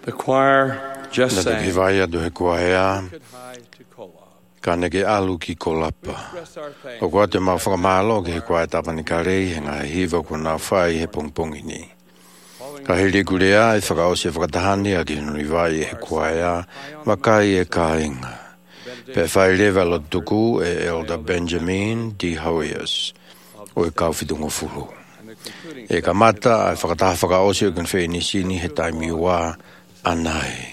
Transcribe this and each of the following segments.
The choir just Na sang. te vai adu he kuahea, Could high to Kolob. ka nege alu ki kolapa. Express our thanks O kua te for mau the whakamalo ki he kuae tapani ka rei he ngā hiva ko nā whai he pongpongi ni. Ka he riku rea e whakaose whakatahani a ki nui vai he kuahea, makai e ka inga. Pe whai rewa lo tuku e Elder Benjamin D. Hoyers, o e kauwhitungo furu. and the concluding E ka mata ai whakataha whakaose o kan wheni sini he taimi wā anai.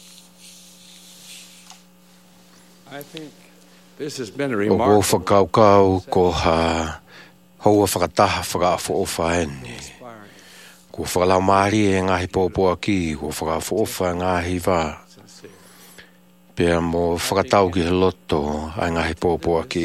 I think this has been a O ko remarkable, whakaukau ko ha houa whakataha whakaafo o whaeni. inspiring, Ko whakalau maari e ngahi pōpua ki, ko whakaafo o wha ngahi wā. sincere. Pea mo whakatau ki he loto ai ngahi pōpua ki.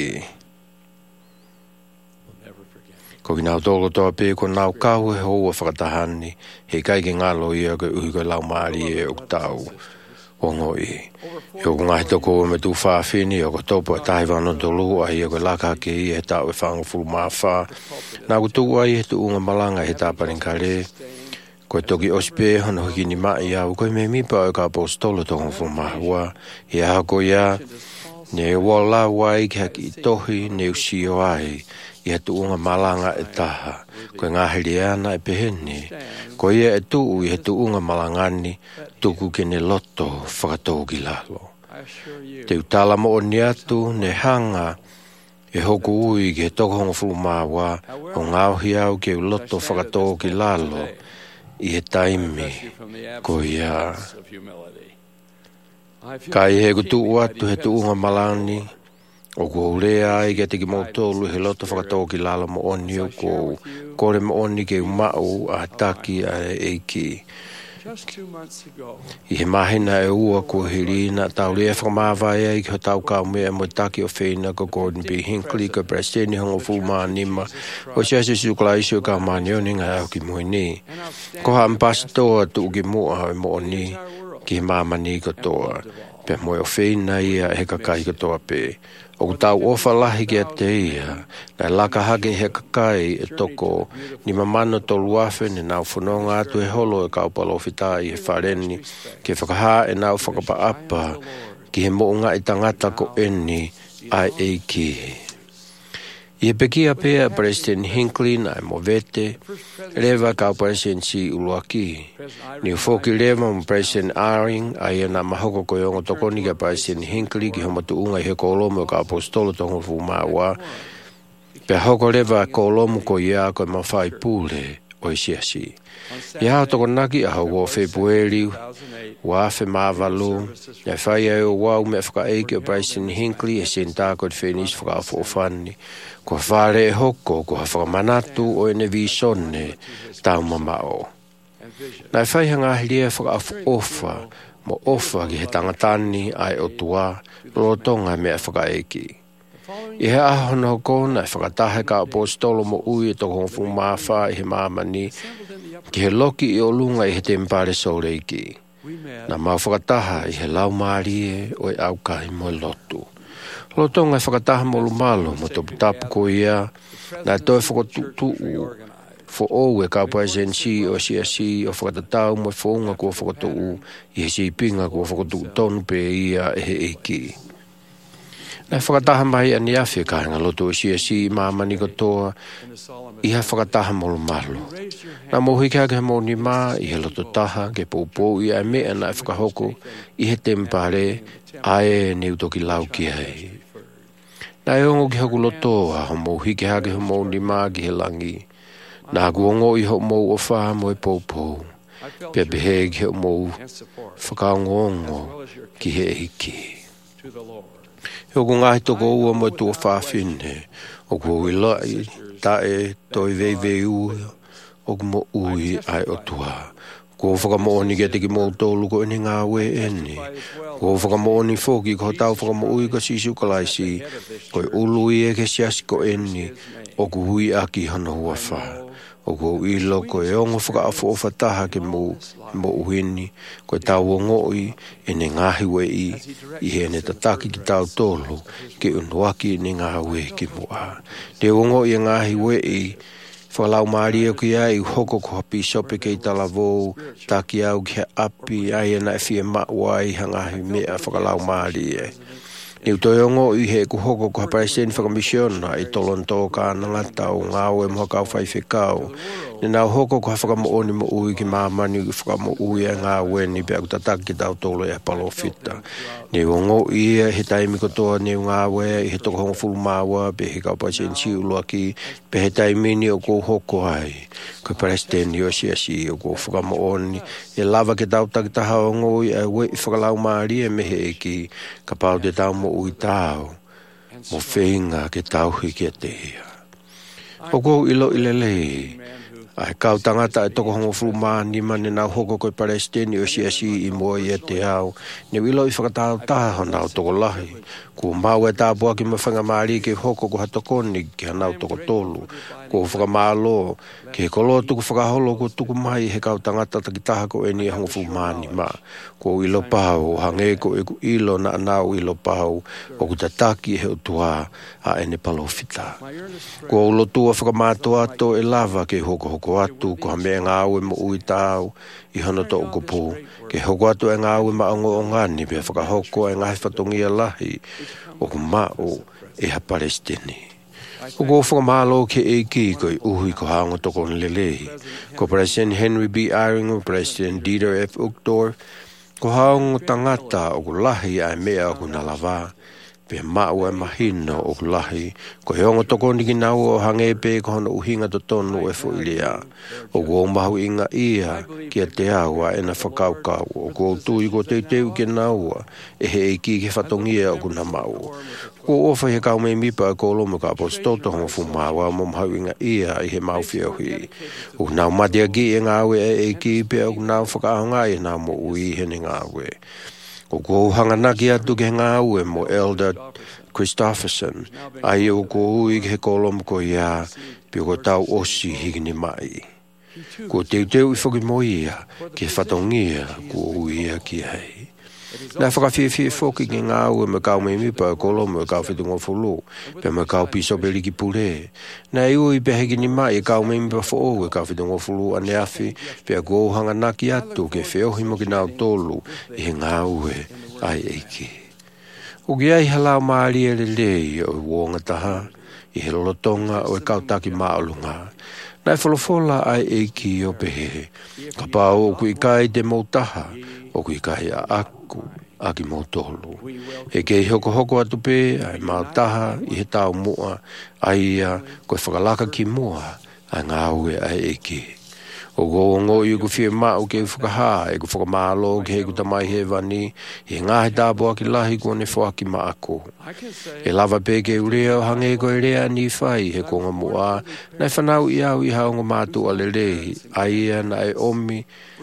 We'll never forget. Ko ki nau tōlo toa pē ko nau kau he houa whakatahani, he kai ki ngalo ia ko uhi ko lau maari e o tau o ngoi. He o ngahi toko me tu whawhini o ko topo e tahi wano tolu a ia ko laka ki i he tau e whango fulu mawha. Nā ko tu ai he tu unga malanga he tāparin kare. Ko toki ospe hono hiki ni mai au ko me mipa o ka apostolo tongo fulu mahua. He aha ko ia ne wala wai ki haki i tohi ne usi o ai. I he tu unga malanga e taha. Ko ngā hiri ana e pehene. Ko ia e tu i he tu unga malangani tuku ke ne loto whakatau ki lalo. I assure you, Te utala mo o ni atu ne hanga e hoku ui ke toko hongo fulu mawa o ngauhi au ke loto whakatau ki lalo i he taimi bless you from the ko ia. absence of humility. I feel Kai he deeply kutu that atu you he have tu unga such malani o ko urea ai ke tiki mo tolu he loto whakatau ki lalo mo oni o ko kore mo oni ke umau a taki a eiki. just 2 months ago. I he mahina e ua ko hirina tau rea whakamawai ai ki ho tau kau mea mo taki o wheina ko Gordon B. Hinckley ko Presteni hongo fuma nima o siasa sukalaisi o ka manioni ngai au ki muini. Ko ha mpastoa tu ki mua e mo oni ki he mamani ko toa. Pe mo o wheina ia he kakai ko toa pe. O tau ofa lahi ki a te ia, na laka hake he kakai e toko, ni mamano tolu afe ni nau whanonga atu e holo e kaupalo whitai he whareni, ke whakaha e nau whakapaapa, ki he mounga i tangata ko eni ai eiki. I he peki a pea President Hinckley na e mo vete, rewa kau President si uluaki. Ni ufoki rewa mo President Aring a ia na mahoko ko yongo tokoni ka President Hinckley ki homo tu unga i he kolomo ka apostolo tongo fumawa. Pe hoko rewa kolomo ko ia ko mawhai pule o i siasi. Ia hao toko naki a hau o Februari, wa fe mavalu, ia whai e o wau me whaka eiki o President Hinckley e senta ko te whenis whaka afo o whani. Ko whare e hoko, ko whakamanatu o ene visone tau mamao. Nai whai hanga hilia whaka afu ofa, mo ofa ki he tangatani ai o tua, rotonga mea whaka eiki. I he ahono kona e whakatahe ka apostolo mo ui e toko hongu mawha i he mamani, ki he loki i o lunga i he tempare soreiki. Na mau whakataha i he lau maari o e au kahi mo lotu. Lotonga e whakataha mo lumalo mo topu tapu ko ia, na toi whakatutu fo ou e ka presidency o siasi o whakatatau mo e whaunga kua whakatu i he si pinga kua whakatu tonu pe ia e he eiki. Na whakataha mai ani awhi ka hanga loto o siasi i mamani katoa i ha whakataha mo lumalo. Na mohi kia ke mo ni mā i he loto taha ke poupou i a mea na e whakahoko i he tempare ae ne utoki lau ki hei. Na e ongo ki haku lotoa ho mohi ke hake ho mo ni mā ki he langi. Na haku ongo i ho mo o wha mo e poupou. Pea behe ki ho mo whakaongo ongo ki he eiki. He oku ngahi toko ua mo e tua whawhine. Oku ui lai ta e toi vei ua. Oku mo ui ai o tua. Ko whakamooni ke teki mō tōlu ko eni ngā ue eni. Ko whakamooni whoki ko tau whakamoui ka sisu kalaisi. Ko ului e ke siasi ko eni. Oku hui aki hana hua wha. Oku ilo ko e ongo whakaafo o whataha ke mo uhini. Ko tau o ngoi ene ngahi wei i he ne tataki ki tau tōlu ke unuaki ne ngā ue ki mua. Te o ngoi e ngahi wei whalau maari o ki ai hoko ko hapi sope kei talavou taki au ki api ai ana e fie mawai hangahi mea whakalau maari e. Ni utoiongo i he ku hoko ko hapaisen whakamisiona i tolonto ka nangata o ngāo e moha kau whaiwhekau. Ni nau hoko ko hawhakamo oni mo ui ki mamani ki whakamo ui e ngāo e ni pia kutataki tau tolo e palo fita. Ni ongo i he taimi kotoa ni ngāo e i he toko hongo fulu mawa pe he kau paisen si ulua ki pe he taimi ni o ko hoko ai. Ko paisten i o si o ko whakamo oni e lava ke tau takitaha o ngoi e we i whakalau maari e mehe e ki ka pau te tau mo ui tau, mo whenga ke tauhi ke te hea. O kou ilo ilelei, ai kau tangata e toko hongo fulu ni mane nau hoko koe Palestini o si i mua i e te au, ne ilo i whakatau taha nau toko lahi. Ko mau e tāpua ki mawhanga maari ke hoko ko hatokoni ki hanau toko tolu. Ko whakamalo, ke kolo tuku whakaholo ko tuku mai he kau tangata takitaha ko eni e hongo fulu ni ma. Ko ilo pahau, hange ko e ku ilo na anau ilo pahau, o ku tataki he utua a ene palofita. Ko ulo tua whakamato ato e lava ke hoko atu, ko hame ngāu e mo ui tau, i hono to ukopu. Ke hoko atu e ngāu e maongo o ngani, pia whakahoko e ngahi whatongia lahi, o ku mao e ha Palestini. Ko whakamalo ke e ki ko i uhui ko haongo toko nilelehi. Ko President Henry B. Eyring o President Dieter F. Uchtdorf, ko haongo tangata o ku lahi ai mea o ku nalava. Pe mao e mahino o ku lahi, ko heongo toko niki nau o hangepe ko hono uhinga to tonu e fo ilea. O ku mahu inga ia kia te awa e na whakaukau, o ku tui ko te teu ke naua, e he eki ke whatongia o ku na mau. Ko ofa he kau mei mipa e kolomo ka apostoto hongo fumawa mo mahu inga ia i he mau whiohi. O nau matia ki e ngāwe e eki pe o nau whakaahonga e nau mo ui hene ngāwe. O ko hanganaki atu ke ngāue mo Elder Christopherson, ai o ko ui ke kolomo ko ia, pio ko tau osi higini mai. Ko teu i whoki mo ia, ke whatongia ko ui ia ki hei. Nā whakawhiwhi whoki ki ngāue me kau me mipa e kolomo e kau whitungo whulu, pe me kau piso peli ki pule. Nā iui pe heki ni mai e kau me mipa who e kau whitungo whulu ane awhi, pe a kō hanganaki atu ke whiohi mo ki nāu tolu i he ngāue ai eiki. O ki ai halau maari e le lei o wonga taha, i he lolotonga o e kau taki maolunga. Nā wholofola ai eiki o pehe, ka pāo o kui kai te mautaha, o kui kai a aku, aki mautolu. E kei hoko atu pe, ai mautaha, i he tau mua, ai ia, koe whakalaka ki mua, ai ngāue ai eiki. O go i ku whie mao ke whakaha, e ku whakamalo ke he ku tamai he vani, i ngāhe tāpua ki lahi kua ne whaki ma ako. E lava pe ke urea o hange ko e rea ni whai he konga mua, nai whanau i au i haonga mātu a le rehi, ai ia na e omi,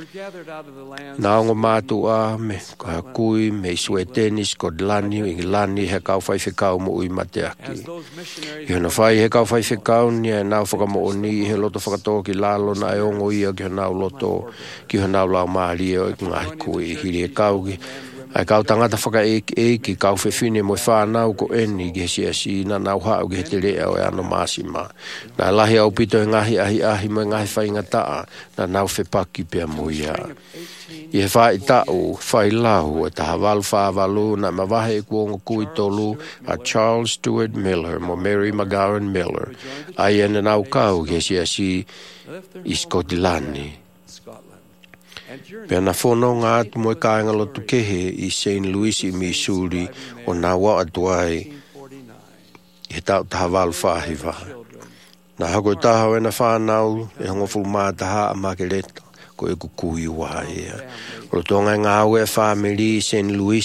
na onga mātu a me ka kui, me sue tenis, ko lani, i lani he kau whai whikau mo ui mateaki. I hana whai he kau whai whikau ni e nau whakamo o ni, he loto whakatoa ki lalo na e ongo i ki hanau loto, ki hanau lau maari o i ngahi kui, hiri e kau ki. Ai kau tangata whaka ki kau whewhine mo i whanau ko eni ki he si na nau hau ki he te rea o e ano māsima. Nā lahi au pito e ngahi ahi mo e ngahi whainga taa, na nau whepaki pia mo ia. I he whai tau, whai lau, e taha walu whāwalu, na mawahe e kuongo kui tolu a Charles Stewart Miller mo Mary McGowan Miller. Ai ene nau kau ki he si i Skotilani. Pea na whono ngā atu mo e kāinga lotu kehe i St. Louis i Missouri o nā wa atuai i he tau taha walu whahiwa. Nā hako i taha o e na whanau e hongo fulmā taha a makeleta ko e kukui wa ea. O lo tonga ngā ue e whamiri i St. Louis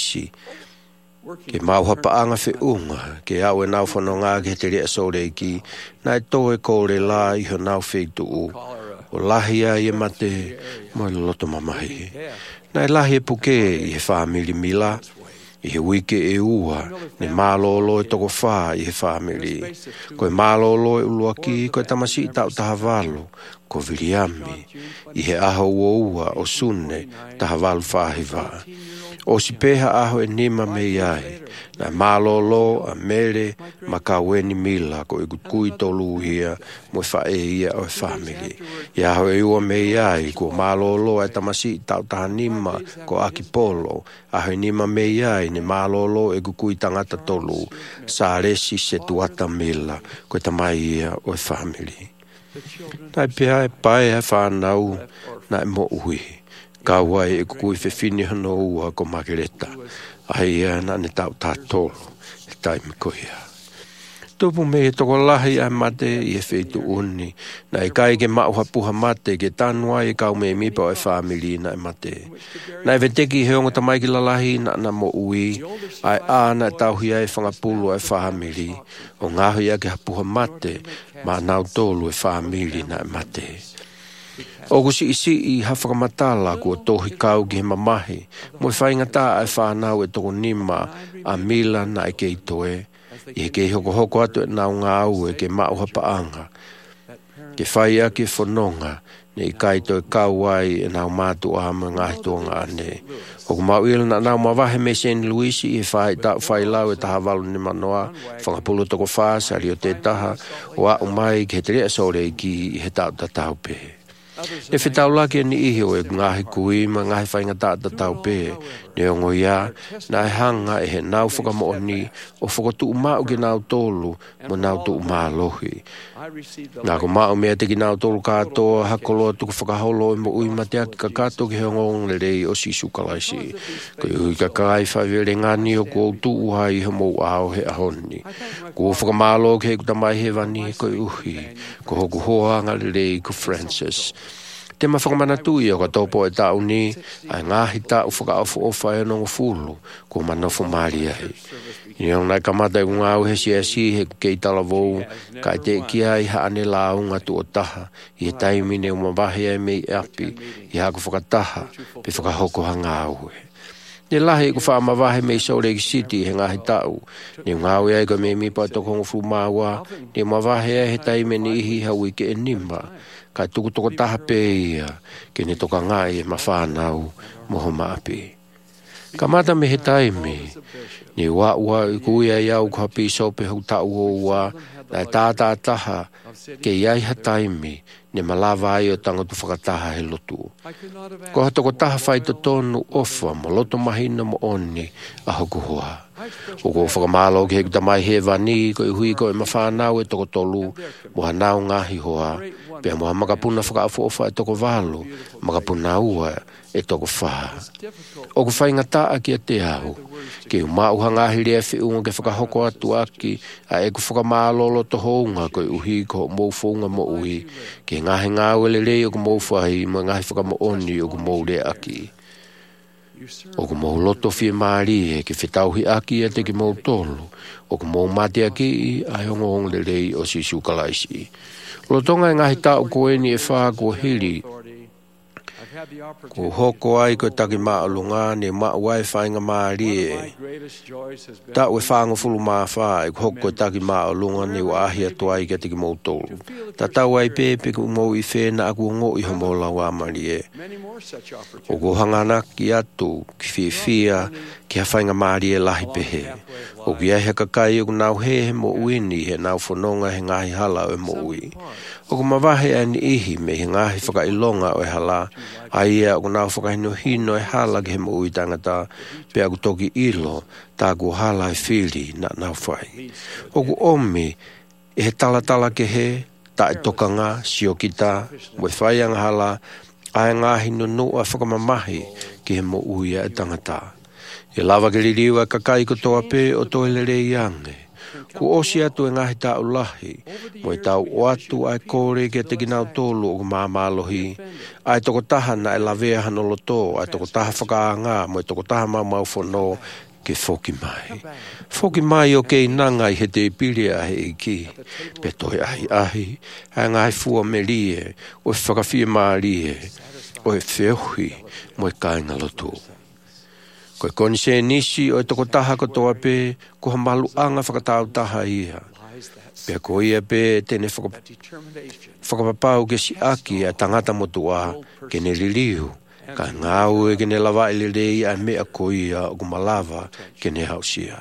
ke mauhapa anga whi unga ke au e nau whono ngā ke te rea sore ki nā e tō e kore la i ho nau wheitu u. O lahia i e mate mo i loto mamahi. Nai lahi e puke i he whamiri mila, i he wike e ua, ne mālolo e toko whā i he whamiri. Ko e mālolo e uluaki, ko e tamasi i tau taha walo, ko viliami, i he aho ua o sune taha walu whahiwa. O si peha aho e nima me iai, na malolo a mere ma ka weni mila ko i kui tolu hia mo whae ia o e family. I aho e ua me iai ko malolo e tamasi tau taha nima ko aki polo, aho e nima me iai ne malolo e kui tangata tolu, sa resi se tuata mila ko e tamai ia o e family. Tai pia e pae e whanau na e mo ui. Ka wai e kukui whewhini hano ua ko makereta. Ai ea na ne tau tātolo e taimi ko ia. Tupu me e toko lahi ai mate i e wheitu uni. Na e kai ke mauha puha mate ke tanua e kau me mipa o e whamili na e mate. Na e veteki heongo tamai ki lalahi na mo ui. Ai ana e tauhia e whangapulu e whamili. O ngahui ake hapuha mate ma nau tolu e whamili na e mate. O kusi isi i hawhakamatala kua tohi kau ki he mamahi. Mo e whaingata e whanau e toko nima a mila na e kei toe. I he kei hoko hoko atu e nau ngā au e ke mauha paanga. Ke whai ake whanonga ne i kai toi kau ai e nau mātu a ma ngahi toanga ane. Hoko mau ila na nau mawahe me St. Louis i he whai lau e taha walu ni manoa. Whangapulu toko whaasari o te taha o a umai ke he tere sore ki i he tau tatau pe. E whetau laki ni ihi o e ngahi kui ma ngahi whaingata tau pe. Ne ongo ia na e hanga e he nau whakamooni o whakatu umau ki nau tolu mo nau tu umalohi. Nā ko mau mea te ki nau tolu katoa hakoloa tuku whakaholo e mo ui matea ki ka kato ki hongong le rei o sisu kalaisi. Ko ui ka kai whawere ngani o ko tu uhai he mou ao he ahoni. Ko whakamalo ke he kutamai he vani ko uhi. Ko hoku hoanga le rei ko Francis. Te mawhakamana tui o ka taupo e tau ni, ai ngahi tau whakaafu ofa e nongo fulu, ko manofo mari ai. Ni au nai kamata i ngau he si he kei tala vou, kai te kia i haane la unga tu o taha, i he taimi ne umawahi ai mei api, i haku whakataha, pe whakahoko hanga au e. Ne lahi ko whaamawahe mei Salt Lake City he ngahi tau, ni ngau e ai ka me mipa toko ngu maua, ni umawahi ai he taimi ni ihi hau i ke e nima, kai tuku toko taha pe ia, ke ne toka ngai e mawhanau moho maapi. Kamata me he taimi, ni ua i kuia iau ka pi sope hau tau o ua, na tātā taha, ke iai ha taimi, ne malawa ai o tangotu whakataha he lotu. Ko ha toko taha whai to tonu ofa, mo loto mahina mo oni, a hoku hoa. O ko whakamalo ke he kutamai he vani, ko i hui ko e mawhanau e toko tolu, mo hanau ngahi hoa, pia moha makapuna whakaafu ofa e toko valo, makapuna ua e toko wha. O ku whaingata aki a te au, ke umauha ngahi rea whiunga ke whakahoko atu aki, a e ku whakamalolo to hounga ko i uhi ko mou whaunga mo ui, ke ngahi ngāu ele rei o ku mou whahi, ma ngahi whakamaoni o ku mou rea aki. O ku mou loto fie maari e ke whetauhi aki e te ki mou tolu, o ku mou mate aki i a hongong le rei o sisu kalaisi. Lotonga ngahi tau ko eni e wha ko hiri, ko hoko ai ko taki maalunga ne maawai whainga maari e. Tau e whaanga fulu maa wha e ko hoko taki maalunga ne wa ahia tuai ke tiki mou tolu. Ta tau ai pepe ku mou i whena aku ngo i homola wa mari e. O ko hangana ki atu ki whiwhia ki ha whainga maari e lahi pehe. O ki ahe kakai o nau he mo uini he nau whanonga he ngahi hala o mo ui. O ko mawahe ani ihi me he ngahi whakailonga o e hala, a ia o nau whakahino hino e hala ki he mo ui tangata, pe aku toki ilo, tā ku hala e whiri na nau whai. O ku omi, e he talatala ke he, ta e tokanga, sio kita, mo e whaianga hala, a e ngahi no noa whakamamahi ki he mo ui e tangata. E lava ke ririwa kakai ko toa pe o toi le rei ange. Ku osi atu e ngahi tau lahi, mo i tau o atu ai kore ke te ginau tolu o mamalohi, ai toko taha na e lavea hanolo tō, ai toko taha whakaanga, mo i toko taha mau whono ke whoki mai. Whoki mai o kei nanga i he te ipiria he iki, pe toi ahi, ai ngahi fua me rie, o e whakawhia maa rie, o e wheuhi, mo i kainga lotu. Ko e koni se nisi o e toko taha ko toa pe, ko ha malu anga whakatau taha ia. Pea ko ia pe tene whakapapau ke si aki a tangata motua ke ne liliu. Ka ngau e ke ne lawa ele rei a mea ko ia o kumalava ke ne hausia.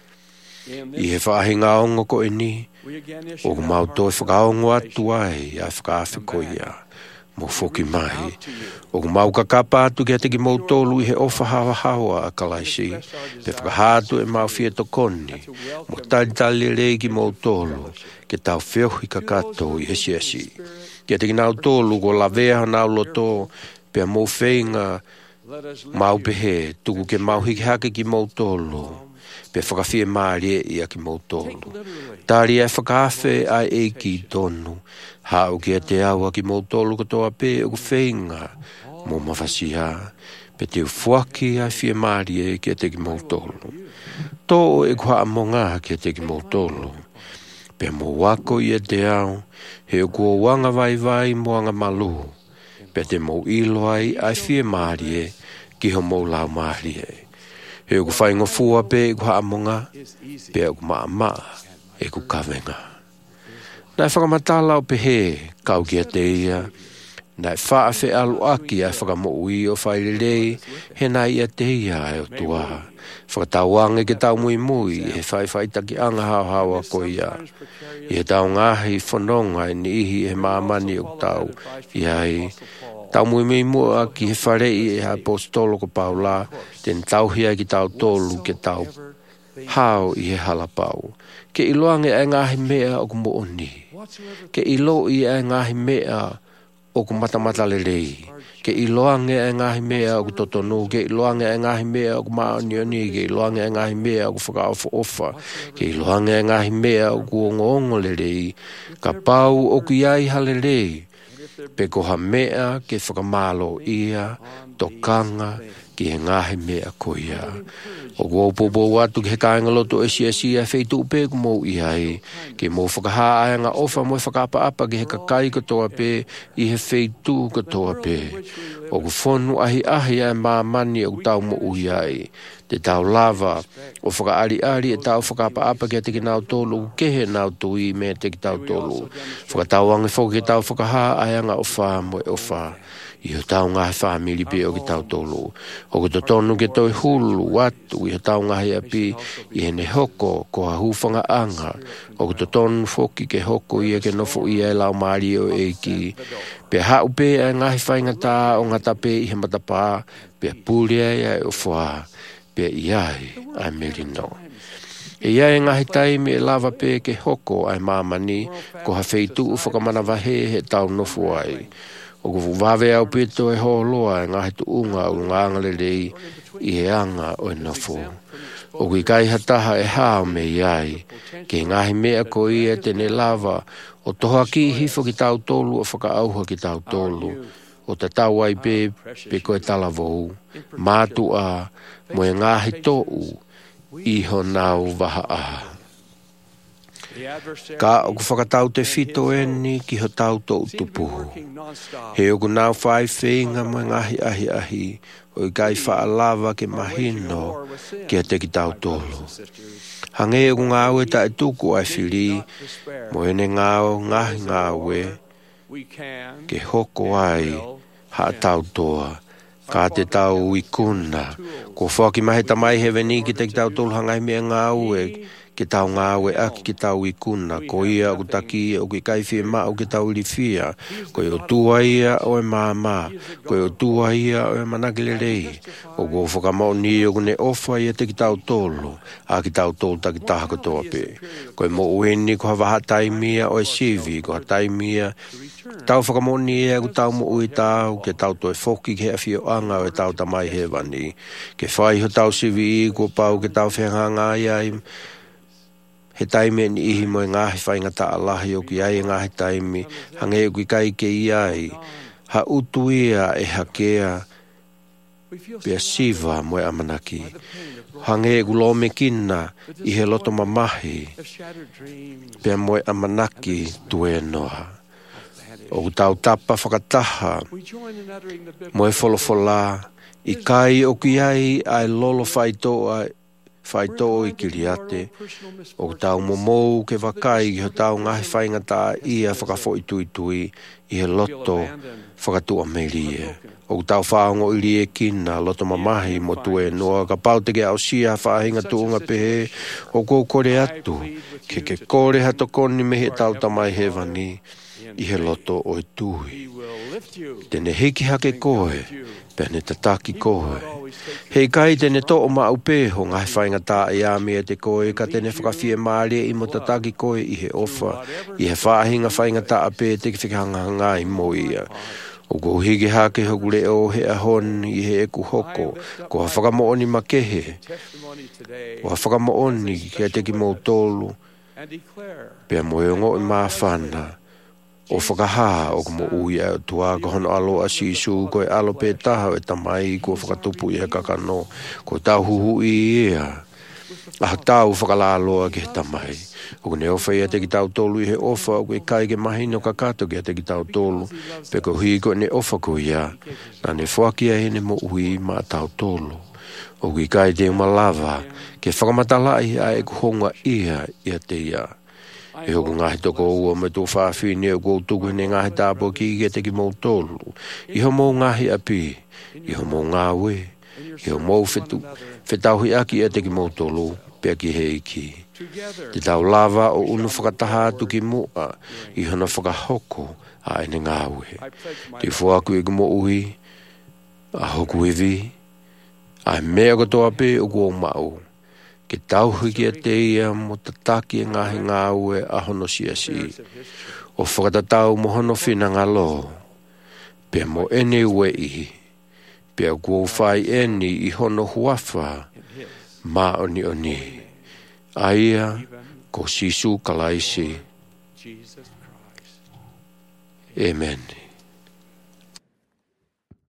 I he whaahinga ongo ko e ni, o kumauto e whakaongo atu ai a whakawhi ko ia. Mo foki mai. O kumau kakapa atu ke te ki mautolu i he ofa hawa hawa a kalaisi. Pe whakahatu e mau fia tokoni. Mo talitali rei ki mautolu. Ke tau whiohi kakato i he siasi. Ke te ki nau tolu ko lavea nau loto. Pe mo whainga mau pehe. Tuku ke mau hiki hake ki mautolu. Pe whakawhia maari e ia ki mautolu. Tari e whakawhi ai e ki tonu. Hau kia te aua ki mautolu katoa pe o ku whainga. Mo mawhasiha. Pe te ufuaki ai whia maari e kia te ki mautolu. Tō e kua amonga kia te ki mautolu. Pe mo wako ia te au. He o kua wanga vai vai moanga malu. Pe te mo ilo ai whia maari e ki ho mo lau maari e. He o ku whaingo fua pe e kua amonga. Pe o ku maa e ku kawenga. Nai whakamatala o pehe, kau kia te ia. Nai whaafe alu aki ai whakamoi o whairerei, he nai ia te ia e o tua. Whakatauange ke tau mui mui, he whaitaki anga hao hawa ko ia. I he tau ngahi whanonga e ni ihi he maamani o tau. Iai, tau mui mui mua ki he wharei e apostolo ko paula, ten tau hia ki tau tolu ke tau hao i he halapau. Ke iloange e ngahi mea o kumo oni. Ke ilo i e ngahi mea o ku matamata lelei. Ke iloange e ngahi mea o ku totonu. Ke iloange e ngahi mea o ku maonioni. Ke iloange e ngahi mea o ku whakaofa ofa. Ke iloange e ngahi mea o ku ongo lelei. Ka pau o ku iai halelei. Pe koha mea ke whakamalo ia, tokanga, ki he ngahi mea ko ia. O kua upopo watu ki he kāinga loto e sia wheitu upe ku mou iai. Ke mou whakahaa aanga ofa mo e whakaapa ki he kakai katoa pe i he wheitu katoa pe. O ku whonu ahi ai maamani o tau mo iai. Te tau lava o whakaari e tau whakaapa ki te ki nau tolu kehe nau tui me te ki tau tolu. Whakatauange whoki tau whakahaa aanga ofa mo e ofa. I ho tau ngahi whamiri pe o ki tau tolu. O ki tonu ke toi hulu watu i ho tau ngahi api i hene hoko ko ha hufanga anga. O ki tonu whoki ke hoko ia ke nofo ia e lau maari o eiki. Pe hau pe e ngahi whainga tā o ngata pe i he matapā. Pe puria ia e ofua. Pe iai ai merino. E iai ngahi taimi e lava pe ke hoko ai mamani ko ha wheitu u whakamana wahe he tau nofo ai. O ku wawe au pito e holoa e ngahi tu unga o nganga lelei i he anga o e nofo. O ku i kai hataha e hao me iai, ke ngahi mea ko i e tene lava, o toha ki hifo ki tau tolu o whakaauha ki tau tolu. O te tau ai pe ko e talavou, mātua mo e ngahi tou, iho nau waha aha. Ka o ku whakatau te whito e ni ki ho tau tau tupuhu. He o ku nau whai whenga mo ngahi ahi, o i kai whaalava ke mahino ki a te ki tau tolu. Hange o ku ngāwe ta e tuku ai whiri, mo ene ngāo ngahi ngāwe, ke hoko ai ha tau toa. Ka te tau i kuna, ko whaki mahe tamai he veni ki te ki tau tolu hangai mea ngāwe, ke tau ngāwe aki ki tau i kuna, ko ia o taki o ki kaiwhi ma o ki tau rifia, ko i o tua ia o e māma, ko i o tua ia o e manakile rei, o ko whakamau ni o kune ofa ia te ki tau tolu, a ki tau tolu ta ki taha katoa pe, ko i mo ueni ko hawa hataimia o e sivi, ko hataimia, tau whakamau ni e ku tau mo ui tau, ke tau toi whoki ke a fio anga o e tau tamai he wani, ke whai ho tau sivi i ko pau ke tau whehanga ai, he taimi ni ihi mo e ngahi whainga ta alahi o ki ai e ngahi taimi, hange o ki kai ke iai, ha utu ia e hakea, pia siva mo e amanaki. Hange e kulome kina i he loto mamahi, pia mo e amanaki tue noa. O ku tau tapa whakataha, mo e wholofola, i kai o ki ai ai lolo whaitoa whai tō I kiriate, o tau momou ke wakai ki ho tau ngahi whaingata ia whakafo I tui I he loto whakatua merie. O tau whaongo I rie kina loto mamahi mo tue noa ka pau teke au sia whahinga tuunga pehe o kou kore atu ke kore hato koni me he tau tamai he vani I he loto o tui. Tene hiki hake koe, pene tataki koe. Hei kai tene to o ma upe ho ngai whainga tā e a mea te koe ka tene whakawhie maare I mo tataki koe I he ofa, I he whahinga whainga tā ape te ki whikahanga I mo ia. O ko hige hake hoku leo he ahon I he eku hoko, ko ha whakamooni makehe, ko ha whakamooni kia teki mō tolu, pia moeongo I mawhana, o whakaha o kumo uia o tua ka hono alo a sisu ko e alo pe taha e tamai ko whakatupu I he kakano, ko tau huhu I ia, a tau whakalaloa ke he tamai. O ne ofa ia te ki tau tolu I he ofa o koe kai ke mahi no kakato ki a te ki tau tolu. Pe ko hui ko ne ofa ko ia. Na ne whakia he ne mo ui ma tau tolu. O koe kai te umalava ke whakamatalai a e kuhonga ia te ia. E hoku ngahi toko ua me tō whawhine o kou tuku ne ngahi tāpo ki ke te ki mō tolu. Iho mō ngahi api. Iho mō ngāwe. Iho mō whetauhi aki a te ki mō tolu. Pea ki he iki. Te tau lava o unu whakataha atu ki mua I hana whakahoko a ene ngāwe. Te whuaku e kumo ui, a hoku e vi, a mea katoa pe o kua mau. Ke tau hiki a te ia mo tataki e ngahi ngāwe a hono siasi. O whakatatau mo hono whina ngalo. Pea mo ene ue I. Pea kua whai eni I hono huafa. Ma oni. Aia ko sisu kalaisi. Amen.